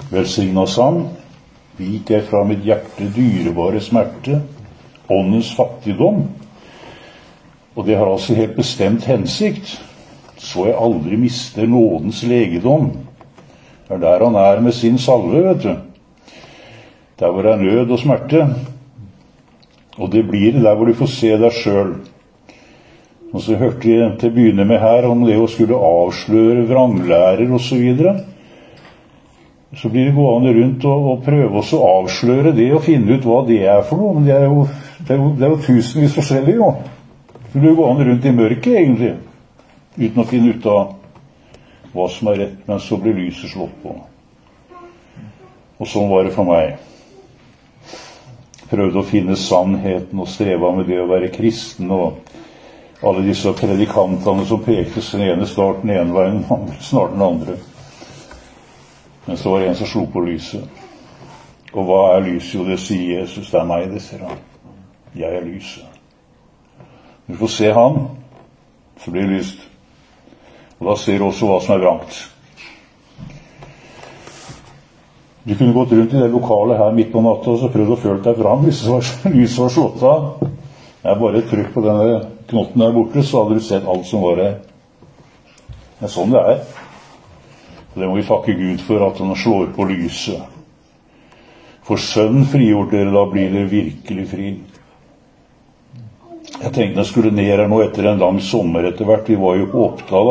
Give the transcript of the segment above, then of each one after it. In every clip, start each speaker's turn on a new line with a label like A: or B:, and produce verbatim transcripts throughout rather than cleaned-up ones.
A: Velsignet sang, vik jeg fra mitt hjerte dyrebare smerte, åndens fattigdom. Og det har altså helt bestemt hensikt, så jeg aldri mister nådens legedom. Det er der han er med sin salve, vet du. Der hvor det er nød og smerte. Og det blir det der hvor du får se deg selv. Og så hørte jeg til å begynne med her om det å skulle avsløre vranglærer og så videre. Så blir det gående rundt og, og prøve også å avsløre det og finne ut hva det er for noe. Men det er jo, det er jo, det er jo tusenvis forskjellig, jo. Så blir det gående rundt i mørket, egentlig, uten å finne ut av hva som er rett, men så blir lyset slått på. Og sånn var det for meg. Prøvde å finne sannheten og streva med det å være kristen, og alle disse predikantene som pekte den ene snart den ene veien, snart den andre. Men så var det en som slo på lyset. Og hva er lyset? Jo, det sier Jesus. Det er meg, det, sier han. Jeg er lyset. Du får se han, så blir det lyst. Og da ser du også hva som er vrangt. Du kunne gått rundt i det lokalet her midt på natta og så prøvd å føle deg fram hvis lyset var slått av. Det er bare et trykk på denne knotten der borte, så hadde du sett alt som var her. Det er sånn det er. Og det må vi takke Gud for, at han slår på lyset. For sønnen frigjort dere, da blir dere virkelig fri. Jeg tenkte jeg skulle ned her nå etter en lang sommer etter hvert. Vi var jo på Oppdal da,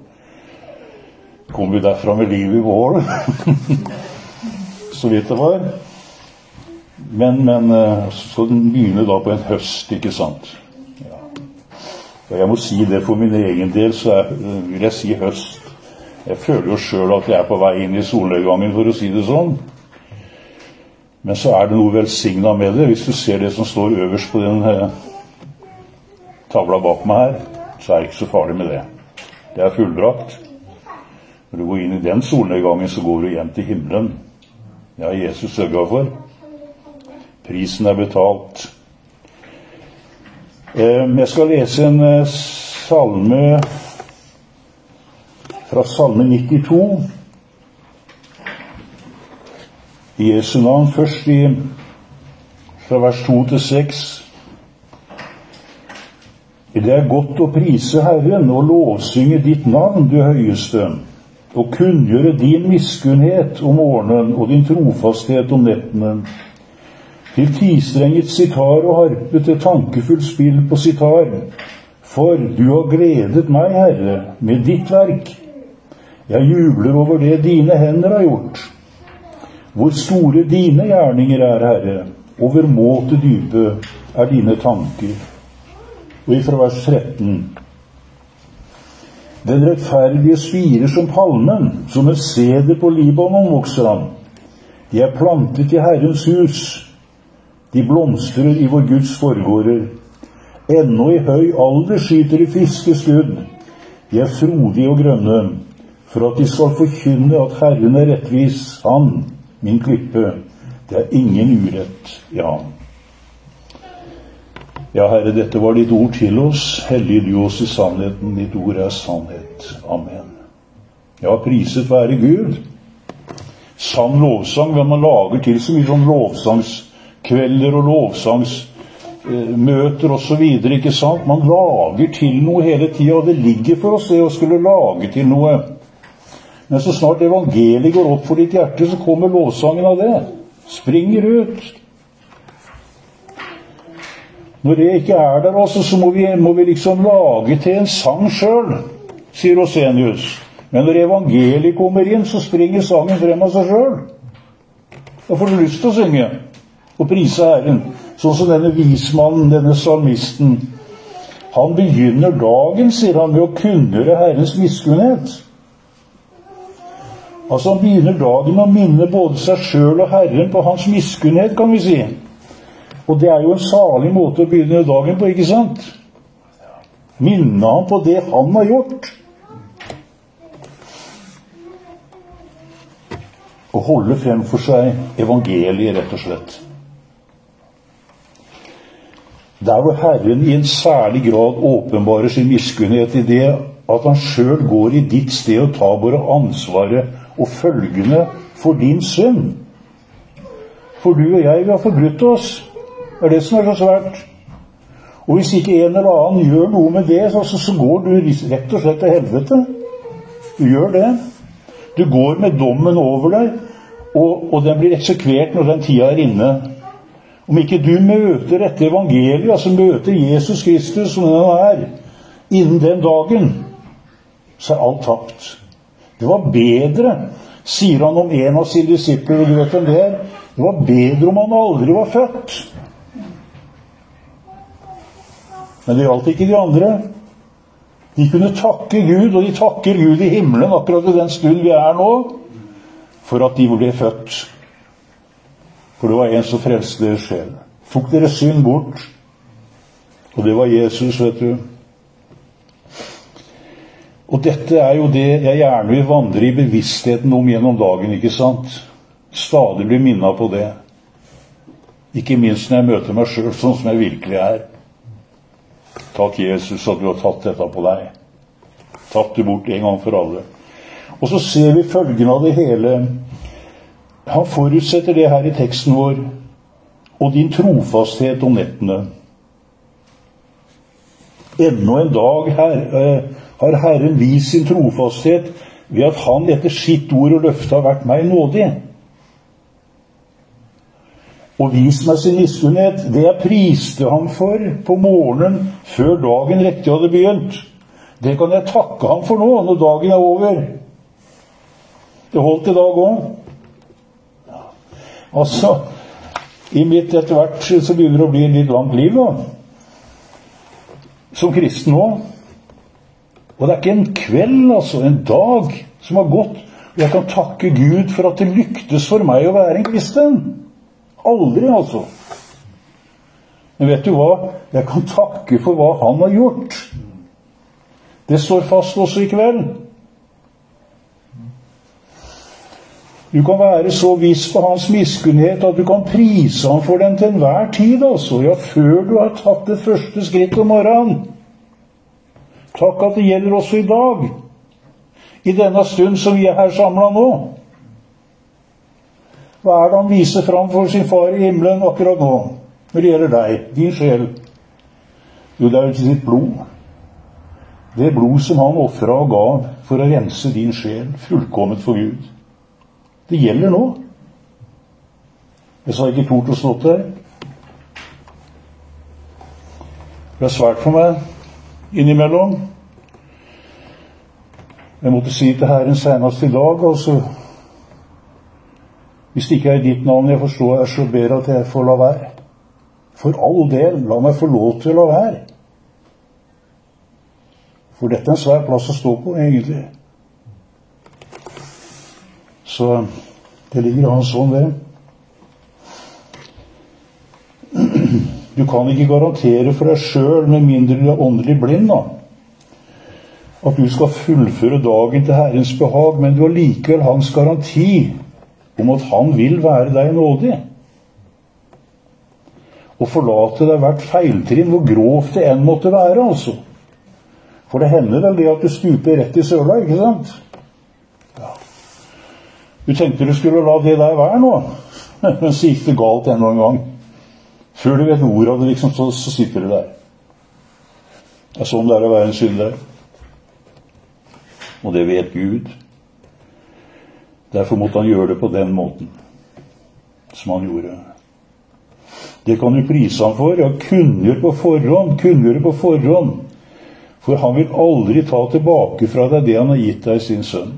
A: og kom vi derfra med livet i vår. Så vidt det var. Men, men så den begynner da på en høst, ikke sant? Ja. Og jeg må si det for min egen del, så er, vil jeg si høst. Jeg føler jo selv at jeg er på vei inn i solnedgangen, for å si det sånn. Men så er det noe velsignet med det. Hvis du ser det som står øverst på den eh, tavla bak meg her, så er det ikke så farlig med det. Det er fullbrakt. Når du går inn i den solnedgangen, så går du hjem til himmelen. Det har Jesus sørget for. Prisen er betalt. Eh, jeg skal lese en eh, salme fra salme nittito. I Jesu navn, først i, fra vers to til seks. Det er godt å prise Herren og lovsynge ditt navn, du høyeste, og kunngjøre din miskunnhet om morgenen og din trofasthet om nettene. Til tistrenget sitar og harpe, til tankefullt spill på sitar. For du har gledet meg, Herre, med ditt verk. Jeg jubler over det dine hender har gjort. Hvor store dine gjerninger er, Herre, over måte dype er dine tanker. Og ifra vers tretten. Den rettferdige spirer som palmen, som et seder på Libanon vokser han. De er plantet i Herrens hus. De blomstrer i vår Guds forgårder. Ennå i høy alder skyter de fiskeskudd. De er frodige og grønne, for at de skal forkynne at Herren er rettvis, han, min klippe, det er ingen urett i ham. Ja, Herre, dette var ditt ord til oss. Hellige du oss i sannheten, ditt ord er sannhet. Amen. Ja, priset være Gud. Sann lovsang, når man lager til så mye sånn lovsangskvelder og lovsangsmøter og så videre, ikke sant? Man lager til noe hele tiden, og det ligger for oss det å skulle lage til noe. Men så snart evangeliet går opp for ditt hjerte, så kommer lovsangen av det. Springer ut. Når det ikke er der også, så må vi, må vi liksom lage til en sang selv, sier Rosenius. Men når evangeliet kommer inn, så springer sangen frem av seg selv. Da får du lyst til å synge og prise Herren. Sånn som denne vismannen, denne salmisten. Han begynner dagen, sier han, med å kunngjøre Herrens miskunnhet. Altså han begynner dagen med å minne både seg selv og Herren på hans miskunnhet, kan vi si. Og det er jo en salig måte å begynne dagen på, ikke sant? Minne ham på det han har gjort. Og holde frem for seg evangeliet, rett og slett. Der hvor Herren i en særlig grad åpenbarer sin miskunnhet i det at han selv går i ditt sted og tar bare ansvaret og følgende for din synd. For du og jeg, vi har forbrutt oss. Det er det som er så svært. Og hvis ikke en eller annen gjør noe med det, så, så går du rett og slett til helvete. Du gjør det. Du går med dommen over deg, og, og den blir eksekvert når den tida er inne. Om ikke du møter dette evangeliet, altså møter Jesus Kristus som den er, innen den dagen, så er alt tapt. Det var bedre, sier han om en av sine disipler, og du vet hvem det er, det var bedre om han aldri var født. Men det gjaldt ikke de andre. De kunne takke Gud, og de takker Gud i himmelen akkurat i den stund vi er nå, for at de ble født. For det var en som frelste deres sjel. Tok deres synd bort. Og det var Jesus, vet du. Og dette er jo det jeg gjerne vil vandre i bevisstheten om gjennom dagen, ikke sant? Stadig blir minnet på det. Ikke minst når jeg møter meg selv sånn som jeg virkelig er. Takk Jesus at du har tatt dette på deg. Tatt det bort en gang for alle. Og så ser vi følgen av det hele. Han forutsetter det her i teksten vår, og din trofasthet om nettene. Ennå en dag her, eh, har Herren vist sin trofasthet ved at han etter sitt ord og løfte har vært meg nådig. Og vist meg sin miskunnhet, det jeg priste ham for på morgenen før dagen riktig hadde begynt. Det kan jeg takke ham for nå, når dagen er over. Det holdt i dag også. Altså, i mitt etter hvert så begynner det å bli en litt langt liv da. Som kristen også. Og det er ikke en kveld, altså, en dag som har gått. Og jeg kan takke Gud for at det lyktes for meg å være en kristen. Aldri, altså. Men vet du hva? Jeg kan takke for hva han har gjort. Det står fast også i kveld. Du kan være så viss på hans miskunnhet at du kan prise ham for den til enhver tid, altså. Ja, før du har tatt det første skritt om morgenen. Takk at det gjelder også i dag. I denne stund som vi er her samlet nå. Hva er det han viser fram for sin far i himmelen akkurat nå? Når det gjelder deg, din sjel. Jo, det er jo ikke sitt blod. Det blod som han offret og gav for å rense din sjel, fullkomment for Gud. Det gjelder nå. Jeg sa ikke tort å stå der. Det er svært for meg innimellom. Jeg måtte si til Herren senest i dag, altså, hvis det ikke er ditt navn jeg forstår, jeg så ber at jeg får la være. For all del, la meg få lov til å la være. For dette er en svær plass å stå på, egentlig. Så det ligger an sånn det. Du kan ikke garantere for deg selv, med mindre du er åndelig blind, da, at du skal fullføre dagen til Herrens behag, men du har likevel hans garanti om at han vil være deg nådig. Og forlate deg hvert feiltrinn, hvor grovt det enn måtte være, altså. For det hender vel det at du stuper rett i søla, ikke sant? Ja. Du tenkte du skulle la det der være nå, men så gikk det galt enda en gang. Før du vet ordet av det, liksom, så, så sitter du der. Det er sånn det er å være en synder. Og det vet Gud. Derfor måtte han gjøre det på den måten som han gjorde. Det kan du prise ham for. Ja, kunngjør på forhånd, kunngjør på forhånd. For han vil aldri ta tilbake fra deg det han har gitt deg sin sønn.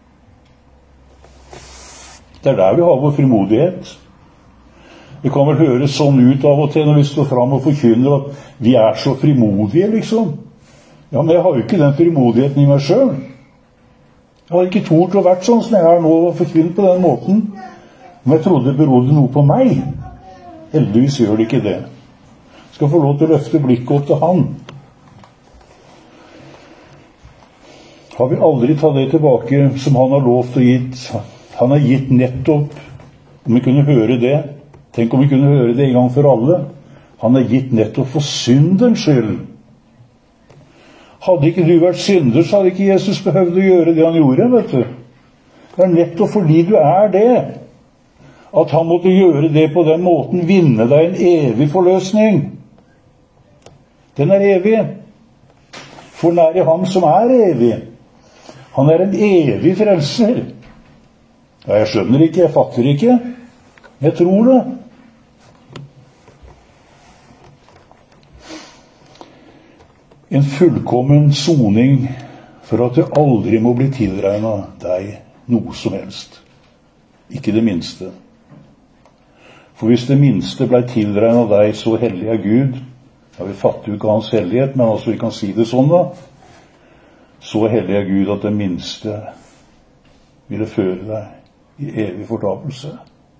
A: Det er der vi har vår frimodighet. Det kan vel høres sånn ut av og til når vi står fram og forkynner at vi er så frimodige, liksom. Ja, men jeg har jo ikke den frimodigheten i meg selv. Jeg har ikke tort å vært sånn som jeg er nå og forkynt på den måten. Men jeg trodde det berodde noe på meg. Heldigvis gjør det ikke det. Jeg skal få lov til å løfte blikket opp til han. Har vi aldri tatt det tilbake som han har lovt og gitt? Han har gitt nettopp, om vi kunne høre det. Tenk om vi kunne høre det en gang for alle. Han har gitt nettopp for syndens skyld. Hadde ikke du vært synder, så hadde ikke Jesus behøvd å gjøre det han gjorde, vet du. Det er nettopp fordi du er det, at han måtte gjøre det på den måten, vinne deg en evig forløsning. Den er evig. For nær i ham som er evig. Han er en evig frelser. Ja, jeg skjønner ikke, jeg fatter ikke. Jeg tror det. En fullkommen soning for at det aldri må bli tilregnet deg noe som helst. Ikke det minste. For hvis det minste ble tilregnet deg, så hellig er Gud. Ja, vi fatter jo ikke hans hellighet, men altså vi kan si det sånn da. Så hellig er Gud at det minste ville føre deg i evig fortapelse.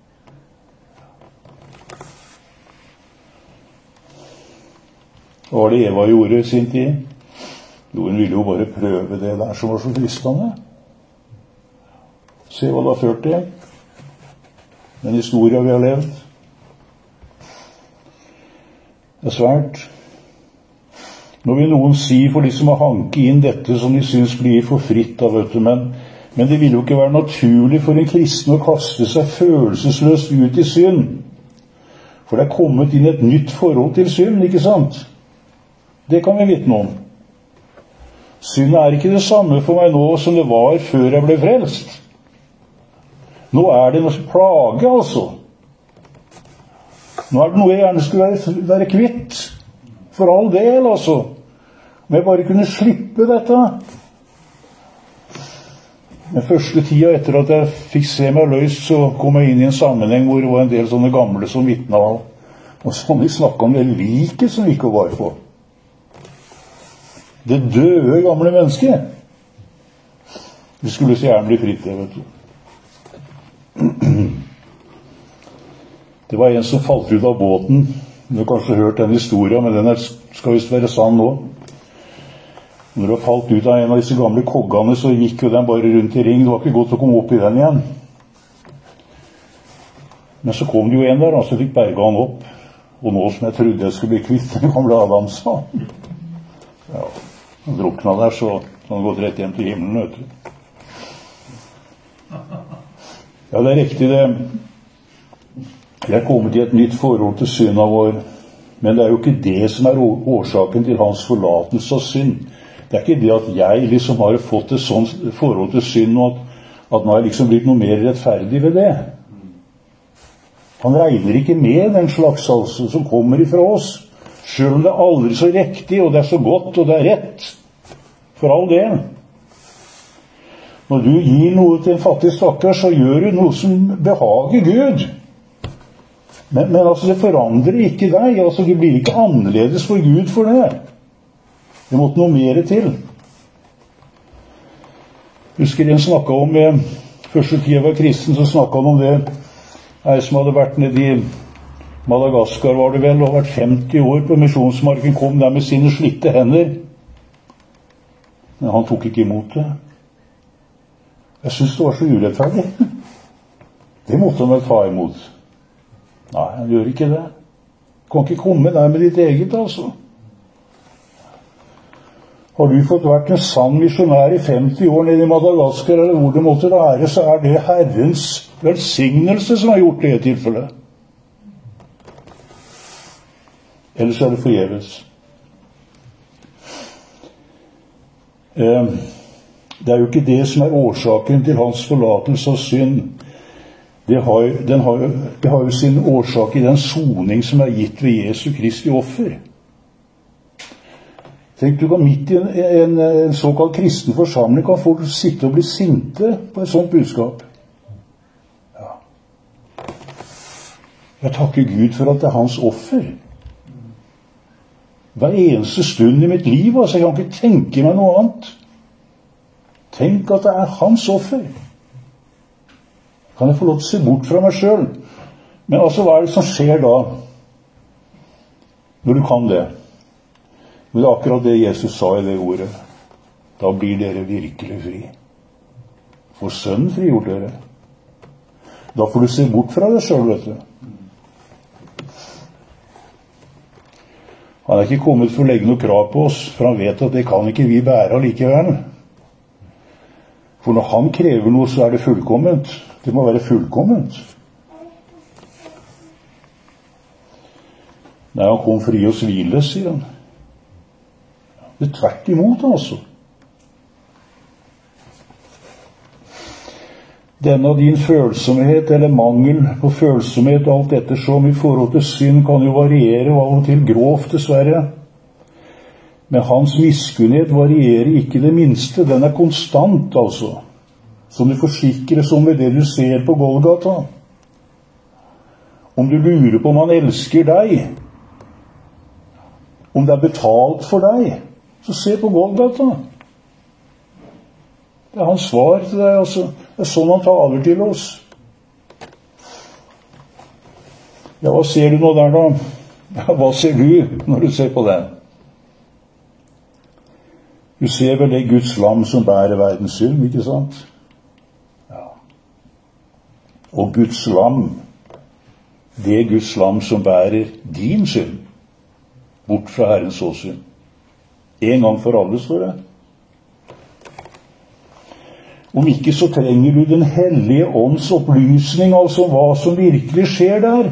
A: Hva var det Eva gjorde i sin tid? Jo, hun ville jo bare prøve det der som var så fristende. Se hva det har ført til. Den historien vi har levd. Det er svært. Nå vil noen si for de som har hanket inn dette som de synes blir for fritt da, vet du, men, men det vil jo ikke være naturlig for en kristen å kaste seg følelsesløst ut i synd. For det er kommet inn et nytt forhold til synd, ikke sant? Det kan vi vitne om. Synd er ikke det samme for meg nå som det var før jeg ble frelst. Nå er det noe plage, altså. Nå er det noe jeg gjerne skulle være, være kvitt. For all del, altså. Om jeg bare kunne slippe dette. Den første tida etter at jeg fikk se meg løst, så kom jeg inn i en sammenheng hvor det var en del sånne gamle som vitna av. Og sånn de snakket om det liket som vi ikke var på. Det døde gamle mennesket. Vi skulle så gjerne bli fritt, det, vet du. Det var en som falt ut av båten. Du har kanskje hørt den historien, men den er, skal visst være sann nå. Når du har falt ut av en av disse gamle koggene, så gikk jo den bare rundt i ring. Det var ikke godt å komme opp i den igjen. Men så kom det jo en der, og så fikk berga han opp. Og nå som jeg trodde jeg skulle bli kvitt den gamle Adam, sa ja, han drukna der, så han gått rett hjem til himmelen, vet du. Ja, det er riktig det. Jeg er kommet i et nytt forhold til synda vår, men det er jo ikke det som er årsaken til hans forlatelse av synd. Det er ikke det at jeg liksom har fått et sånt forhold til synd, og at, at nå er jeg liksom blitt noe mer rettferdig ved det. Han regner ikke med den slags altså som kommer ifra oss, selv om det er aldri så riktig, og det er så godt, og det er rett. For all del. Når du gir noe til en fattig stakkar, så gjør du noe som behager Gud. Men, men altså, det forandrer ikke deg. Altså, det blir ikke annerledes for Gud for det. Det måtte noe mer til. Husker en snakket om, eh, første tid jeg var kristen, så snakket han om det. Jeg som hadde vært nede i Madagaskar, var det vel, og vært femti år på misjonsmarken, kom der med sine slitte hender. Men han tok ikke imot det. Jeg synes det var så urettferdig. Det måtte han vel ta imot. Nei, han gjør ikke det. Du kan ikke komme der med ditt eget, altså. Har du fått vært en sann misjonær i femti år nede i Madagaskar, eller hvor det måtte være, så er det Herrens velsignelse som har gjort det i tilfellet. Ellers er det forgjeves. Det er jo ikke det som er årsaken til hans forlatelse av synd. Det har, den har, det har jo sin årsak i den soning som er gitt ved Jesu Kristi offer. Tenk, du kan midt i en, en, en såkalt kristen forsamling kan folk sitte og bli sinte på et sånt budskap. Ja. Jeg takker Gud for at det er hans offer. Hver eneste stund i mitt liv, altså, jeg kan ikke tenke meg noe annet. Tenk at det er hans offer. Kan jeg få lov til å se bort fra meg selv? Men altså, hva er det som skjer da? Når du kan det? Men det er akkurat det Jesus sa i det ordet. Da blir dere virkelig fri. For sønnen frigjort dere. Da får du se bort fra deg selv, vet du. Han er ikke kommet for å legge noe krav på oss, for han vet at det kan ikke vi bære allikevel. For når han krever noe, så er det fullkomment. Det må være fullkomment. Nei, han kom for å gi oss hvile, sier han. Det er tvert imot, altså. Denne din følsomhet, eller mangel på følsomhet, alt ettersom i forhold til synd, kan jo variere, og av og til grovt, dessverre. Men hans miskunnhet varierer ikke det minste. Den er konstant, altså. Som det forsikres om ved det du ser på Golgata. Om du lurer på om han elsker deg, om det er betalt for deg, så se på Golgata. Det er hans svar til deg, altså. Det er sånn han taler til oss. Ja, hva ser du nå der, da? Ja, hva ser du når du ser på den? Du ser vel det Guds lam som bærer verdens synd, ikke sant? Ja. Og Guds lam, det er Guds lam som bærer din synd, bort fra Herrens åsyn. En gang for alle, står det. Om ikke så trenger du den hellige ånds opplysning, altså hva som virkelig skjer der.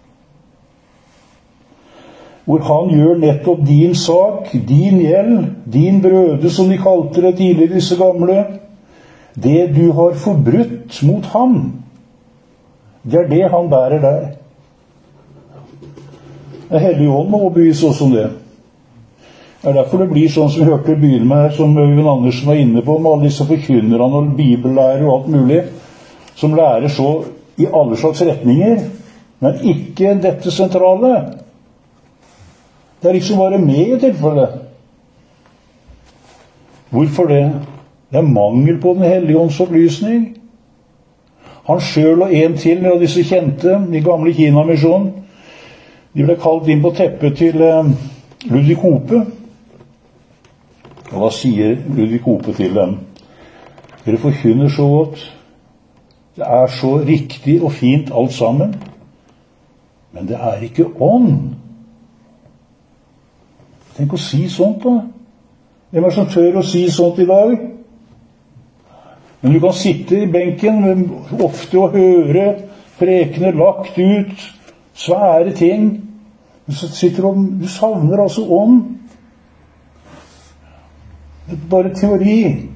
A: Hvor han gjør nettopp din sak, din gjeld, din brøde, som de kalte det tidligere, disse gamle. Det du har forbrutt mot ham, det er det han bærer der. Den hellige ånd må overbevise oss om det. Det er derfor det blir sånn som vi hørte begynne med her, som Øyvind Andersen var inne på, med alle disse forkynnerne og bibellærer og alt mulig, som lærer så i alle slags retninger, men ikke dette sentrale. Det er liksom bare med i tilfellet. Hvorfor det? Det er mangel på den hellige ånds opplysning. Han selv og en til av disse kjente, de gamle Kina-misjonen, de ble kalt inn på teppet til eh, Ludvig Hope. Og hva sier Ludvig Hope til dem? Dere forkynner så godt. Det er så riktig og fint alt sammen. Men det er ikke ånd. Tenk å si sånt, da. Hvem er det som tør å si sånt i dag? Men du kan sitte i benken ofte og høre prekener lagt ut, svære ting. Men så sitter du, du savner altså ånd. Det er bare teori.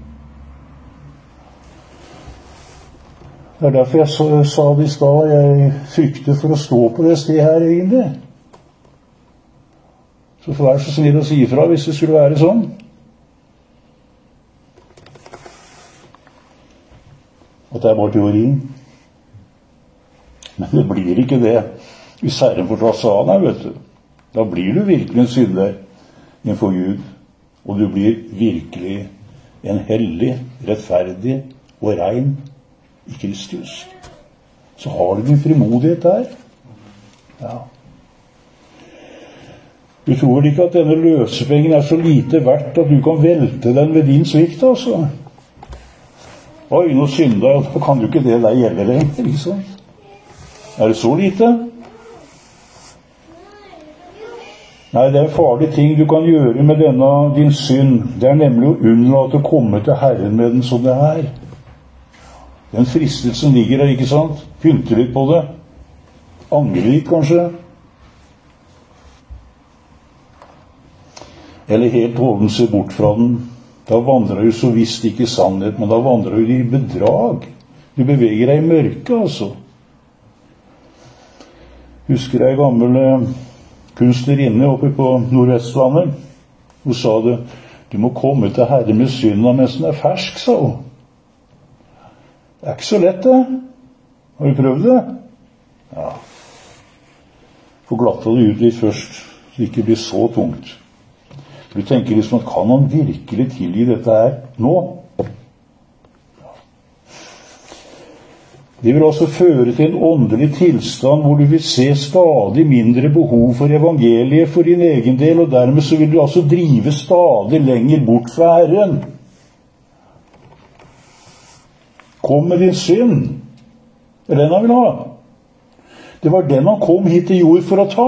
A: Det er derfor jeg sa, sa det i stad, jeg frykter for å stå på det stedet her egentlig. Så får være så snill å si ifra hvis det skulle være sånn. At det er bare teori. Men det blir ikke det hvis Herren får ta seg av deg, vet du. Da blir du virkelig en synder innenfor Gud. Og du blir virkelig en hellig, rettferdig og rein i Kristus. Så har du din frimodighet der. Ja. Du tror vel ikke at denne løsepengen er så lite verdt at du kan velte den ved din svikt, altså? Oi, nå synda jeg, da kan du ikke det der gjelde lenger, liksom. Er det så lite? Nei, det er en farlig ting du kan gjøre med denne din synd. Det er nemlig å unnlate å komme til Herren med den som det er. Den fristelsen ligger der, ikke sant? Pynte litt på det. Angre litt, kanskje. Eller helt holden seg bort fra den. Da vandrer du så visst ikke i sannhet, men da vandrer du i bedrag. Du beveger deg i mørke, altså. Husker jeg gammel eh, kunstnerinne oppe på Nordvestlandet. Hun sa det, du må komme til Herre med synda mens den er fersk, sa hun. Det er ikke så lett, det. Har du prøvd det? Ja. Få glatta det ut litt først, så det ikke blir så tungt. Du tenker liksom at kan han virkelig tilgi dette her nå? Det vil altså føre til en åndelig tilstand hvor du vil se stadig mindre behov for evangeliet for din egen del, og dermed så vil du altså drive stadig lenger bort fra Herren. Kom med din synd. Det er den han vil ha. Det var den han kom hit til jord for å ta.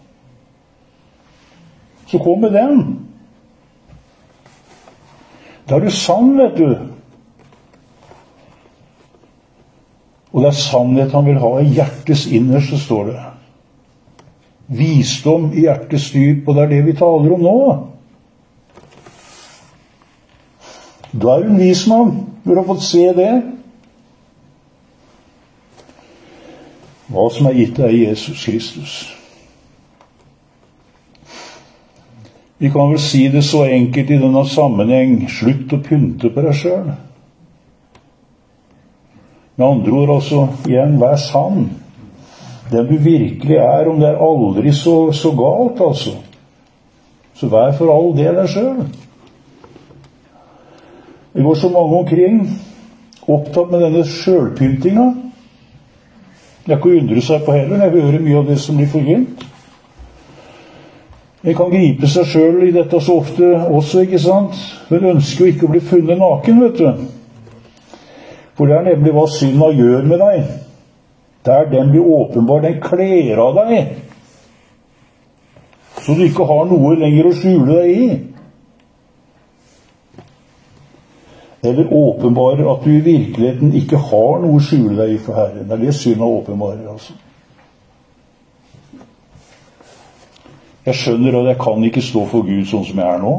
A: Så kom med den. Da er du sann, vet du. Og det er sannhet han vil ha i hjertets innerste, står det. Visdom i hjertets dyp, og det er det vi taler om nå. Du er en vis mann. Du har fått se det. Hva som er gitt deg i Jesus Kristus. Vi kan vel si det så enkelt i denne sammenheng. Slutt å pynte på deg selv. Med andre ord, altså, igjen, vær sann. Den du virkelig er, om det er aldri så, så galt, altså. Så vær for all del deg selv. Det går så mange omkring, opptatt med denne selvpyntinga. Det er ikke å undre seg på heller, jeg hører mye av det som blir forgynt. En kan gripe seg selv i dette så ofte også, ikke sant? Men ønsker jo ikke å bli funnet naken, vet du. For det er nemlig hva synda gjør med deg. Der den blir åpenbar, den kler av deg. Så du ikke har noe lenger å skjule deg i. Eller åpenbarer at du i virkeligheten ikke har noe å skjule deg i for Herren. Det er det synda åpenbarer, altså. Jeg skjønner at jeg kan ikke stå for Gud sånn som jeg er nå.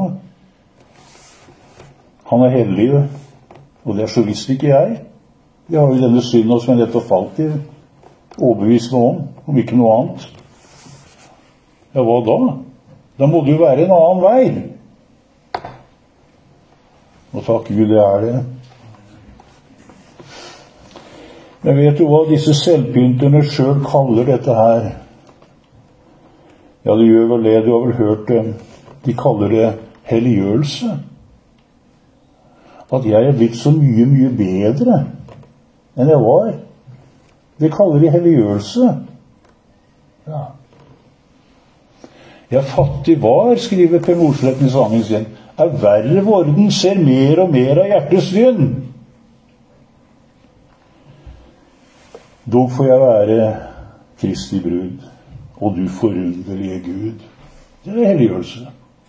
A: Han er hellig, og det er så visst ikke jeg. Jeg har jo denne synda som jeg nettopp falt i, overbevist noe om, om ikke noe annet. Ja, hva da? Da må det jo være en annen vei. Og takk Gud, det er det. Men vet du hva disse selvpynterne selv kaller dette her? Ja, det gjør vel det, du har vel hørt det. De kaller det helliggjørelse. At jeg er blitt så mye, mye bedre enn jeg var. Det kaller de helliggjørelse. Ja. Jeg fattig var, skriver Per Morsletten i sangen sin, er verre vorden, ser mer og mer av hjertets synd. Dog får jeg være Kristi brud, og du forunderlige Gud. Det er helliggjørelse.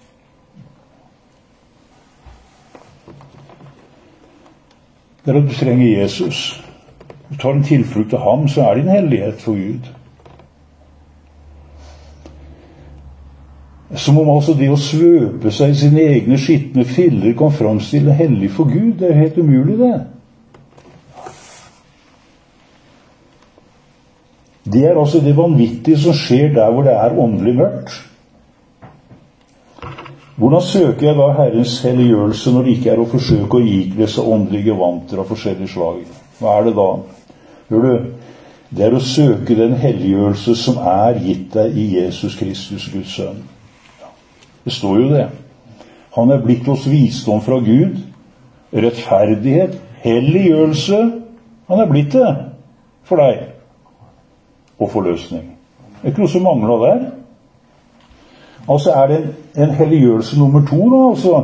A: Det er at du trenger Jesus. Du tar en tilflukt til ham, så er det en hellighet for Gud. Som om altså det å svøpe seg i sine egne skittne filler kan framstille hellig for Gud. Det er helt umulig, det. Det er altså det vanvittige som skjer der hvor det er åndelig mørkt. Hvordan søker jeg da Herrens helliggjørelse når det ikke er å forsøke å ikle seg åndelige vanter av forskjellige slag? Hva er det da? Hør du, det er å søke den helliggjørelse som er gitt deg i Jesus Kristus, Guds sønn. Det står jo det. Han er blitt oss visdom fra Gud, rettferdighet, helliggjørelse. Han er blitt det for deg. Og forløsning. Det er ikke noe som mangler der. Altså er det en, en helliggjørelse nummer to da, altså.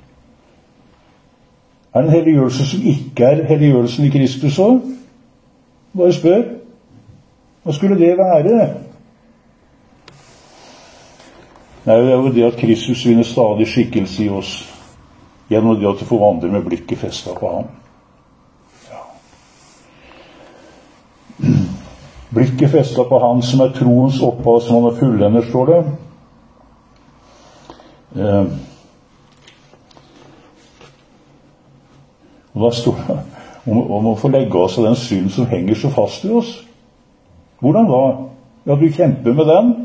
A: Er det en helliggjørelse som ikke er helliggjørelsen i Kristus også? Bare spør. Hva skulle det være? Nei, det er jo det at Kristus vinner stadig skikkelse i oss, gjennom det at du får vandre med blikket festet på ham. Ja. Blikket festet på han som er troens opphav, som han er fullender, står det. Eh, og da står det om, om å få legge oss av den synd som henger så fast i oss. Hvordan da? Ja, du kjemper med den.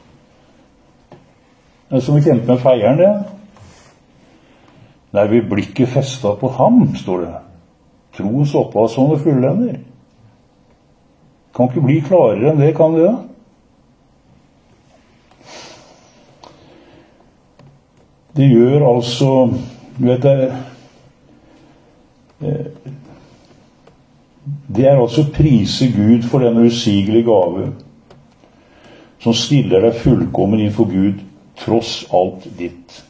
A: Det er som å kjempe med feieren, det. Nei, vi blikket festet på ham, står det. Troens opphav som det fullender. Kan ikke bli klarere enn det, kan det da? Det gjør altså, du vet det, det er altså å prise Gud for denne usigelige gave, som stiller deg fullkommen innenfor Gud, tross alt ditt.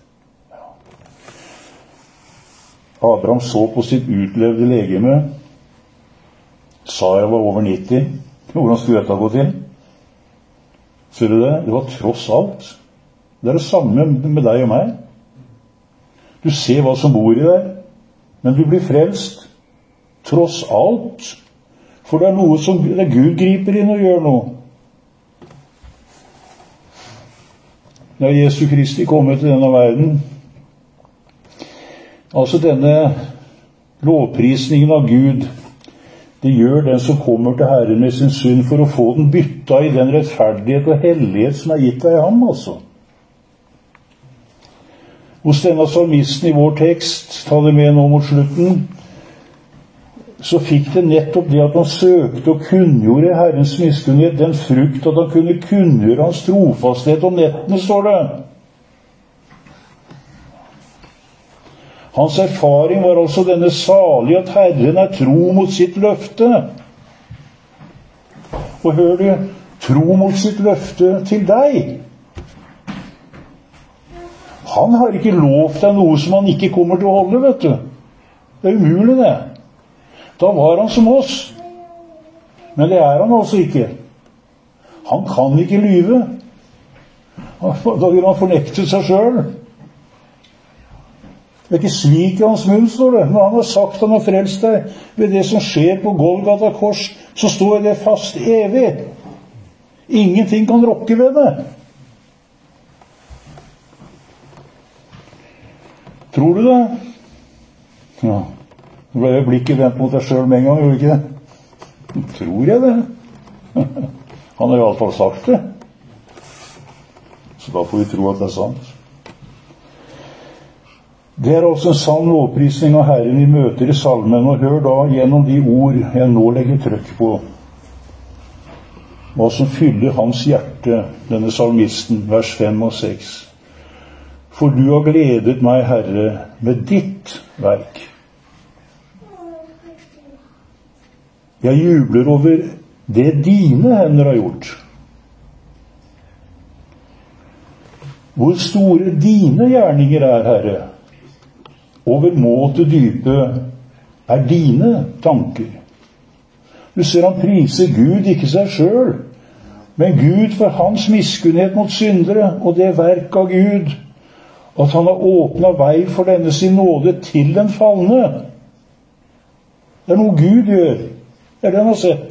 A: Abraham så på sitt utlevde legeme. Sara var over nitti. Hvordan skulle dette gå til? Ser du det? Det var tross alt. Det er det samme med deg og meg. Du ser hva som bor i deg, men du blir frelst tross alt, For det er noe som det er Gud griper inn og gjør noe. Da Jesu Kristi kommet til denne verden, altså denne lovprisningen av Gud, det gjør den som kommer til Herren med sin synd for å få den bytta i den rettferdighet og hellighet som er gitt av ham, altså. Hos denne salmisten i vår tekst, ta det med nå mot slutten, så fikk det nettopp det at han søkte og kunngjorde Herrens miskunnhet, den frukt at han kunne kunngjøre hans trofasthet om nettene, står det. Hans erfaring var altså denne salige at Herren er tro mot sitt løfte. Og hør du, tro mot sitt løfte til deg. Han har ikke lovt deg noe som han ikke kommer til å holde, vet du. Det er umulig det. Da var han som oss. Men det er han altså ikke. Han kan ikke lyve. Da vil han fornekte seg selv. Det er ikke svik i hans munn, står det. Når han har sagt han har frelst deg ved det som skjer på Golgata kors, så står det fast evig. Ingenting kan rokke ved det. Tror du det? Ja. Nå ble blikket vendt mot deg selv med en gang, gjorde ikke det? Tror jeg det? Han har i alle fall sagt det. Så da får vi tro at det er sant. Det er altså en sann lovprisning av Herren vi møter i salmen, og hør da gjennom de ord jeg nå legger trykk på, hva som fyller hans hjerte, denne salmisten, vers fem og seks. For du har gledet meg, Herre, med ditt verk. Jeg jubler over det dine hender har gjort. Hvor store dine gjerninger er, Herre. Overmåte dype er dine tanker. Du ser han priser Gud, ikke seg selv, men Gud for hans miskunnhet mot syndere, og det verk av Gud, at han har åpnet vei for denne sin nåde til den falne. Det er noe Gud gjør. Det er det han har sett.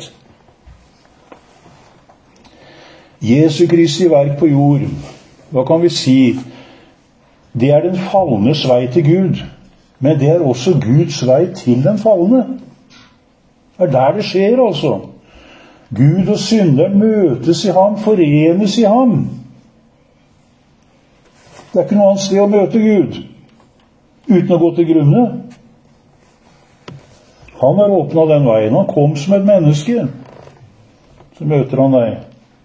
A: Jesu Kristi verk på jord, hva kan vi si? Det er den falnes vei til Gud, men det er også Guds vei til den falne. Det er der det skjer, altså. Gud og synderen møtes i ham, forenes i ham. Det er ikke noe annet sted å møte Gud uten å gå til grunne. Han har åpnet den veien. Han kom som et menneske. Så møter han deg.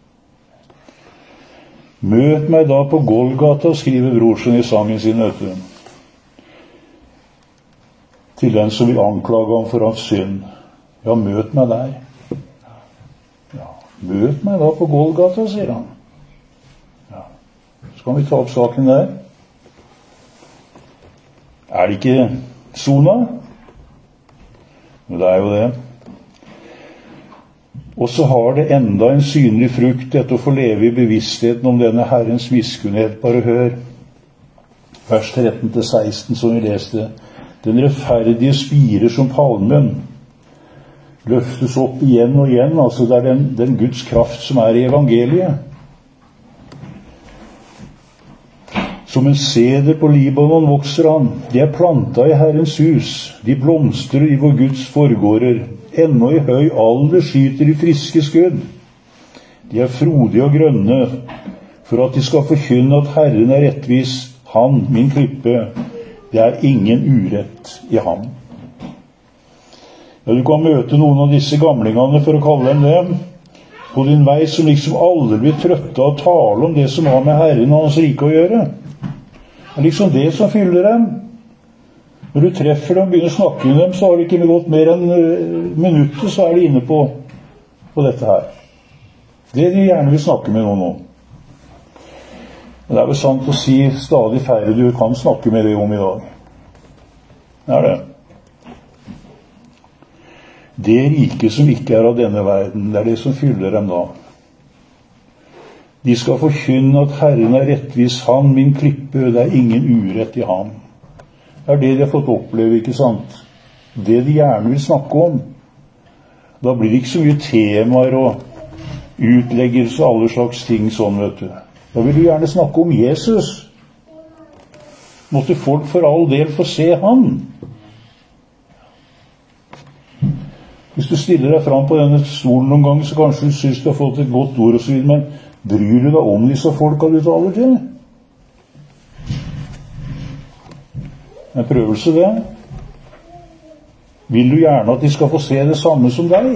A: Møt meg da på Golgata, skriver Brorsen i sangen sin, vet du. Til den som vil anklage ham for hans synd. Ja, møt meg der. Ja, møt meg da på Golgata, sier han. Ja. Så kan vi ta opp saken der. Er det ikke sona? Men det er jo det. Og så har det enda en synlig frukt, dette å få leve i bevisstheten om denne Herrens miskunnhet. Bare hør. Vers tretten til seksten, som vi leste. Den rettferdige spirer som palmen. Løftes opp igjen og igjen. Altså det er den, den Guds kraft som er i evangeliet. Som en seder på Libanon vokser han. De er plantet i Herrens hus. De blomstrer i vår Guds forgårder. Ennå i høy alder skyter de friske skudd. De er frodige og grønne, for at de skal forkynne at Herren er rettvis. Han, min klippe, det er ingen urett i ham. Ja, du kan møte noen av disse gamlingene, for å kalle dem det, på din vei, som liksom aldri blir trøtte av å tale om det som har med Herren og hans rike å gjøre. Det er liksom det som fyller dem. Når du treffer dem og begynner å snakke med dem, så har det ikke gått mer enn minutter, så er de inne på, på dette her. Det de gjerne vil snakke med noen om. Men det er vel sant å si stadig færre du kan snakke med det om i dag. Det er det. Det rike som ikke er av denne verden, det er det som fyller dem da. De skal forkynne at Herren er rettvis, han, min klippe, det er ingen urett i ham. Det er det de har fått oppleve, ikke sant? Det de gjerne vil snakke om. Da blir det ikke så mye temaer og utleggelse av alle slags ting sånn, vet du. Da vil du gjerne snakke om Jesus. Måtte folk for all del få se han. Hvis du stiller deg fram på denne stolen noen gang, så kanskje du synes du har fått et godt ord og så videre, men bryr du deg om disse folka du taler til? En prøvelse det. Vil du gjerne at de skal få se det samme som deg?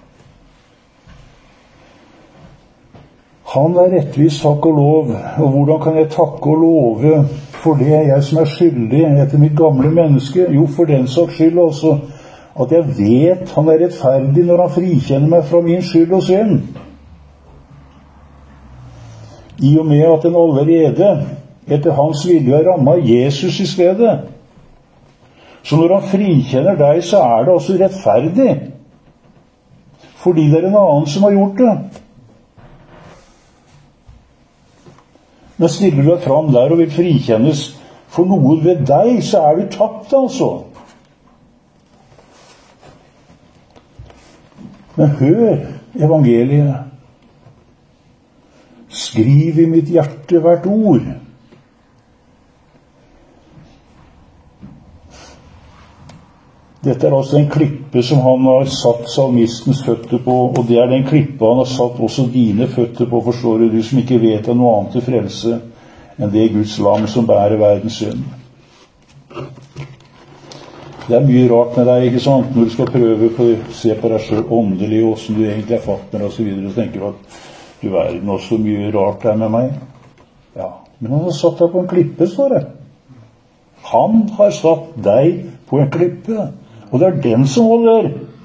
A: Han er rettvis, takk og lov, og hvordan kan jeg takke og love for det, jeg som er skyldig etter mitt gamle menneske? Jo, for den saks skyld altså, at jeg vet han er rettferdig når han frikjenner meg fra min skyld og synd. I og med at den allerede etter hans vilje har rammet Jesus i stedet. Så når han frikjenner deg, så er det altså rettferdig. Fordi det er en annen som har gjort det. Men stiller du deg fram der og vil frikjennes for noe ved deg, så er du tapt, altså. Men hør evangeliet. Skriv i mitt hjerte hvert ord. Dette er altså en klippe som han har satt salmistens føtter på, og det er den klippe han har satt også dine føtter på, forstår du, du som ikke vet av noe annet til frelse enn det Guds lam som bærer verdens synd. Det er mye rart med deg, ikke sant? Når du skal prøve på å se på deg selv åndelig, og hvordan du egentlig er fatt med deg, og så videre, så tenker du at du verden, også mye rart er med meg. Ja, men han har satt deg på en klippe, står det. Han har satt deg på en klippe. Og det er den som holder.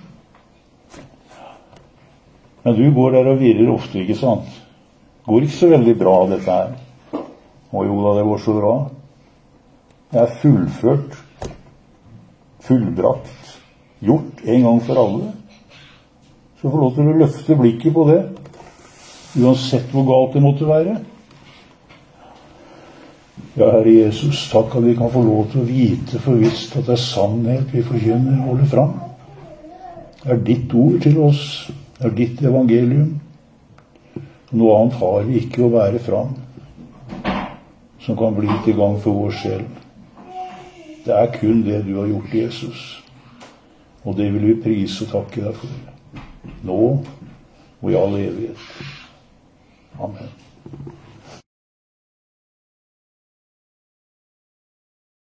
A: Men du går der og virrer ofte, ikke sant? Går ikke så veldig bra, dette her. Å jo da, det går så bra. Det er fullført, fullbrakt, gjort en gang for alle. Så får lov til å løfte blikket på det, uansett hvor galt det måtte være. Ja, Herre Jesus, takk at vi kan få lov til å vite for visst at det er sannhet vi forkynner og holder fram. Det er ditt ord til oss, det er ditt evangelium. Noe annet har vi ikke å bære fram, som kan bli til gang for vår sjel. Det er kun det du har gjort, Jesus. Og det vil vi prise og takke deg for. Nå og i all evighet. Amen.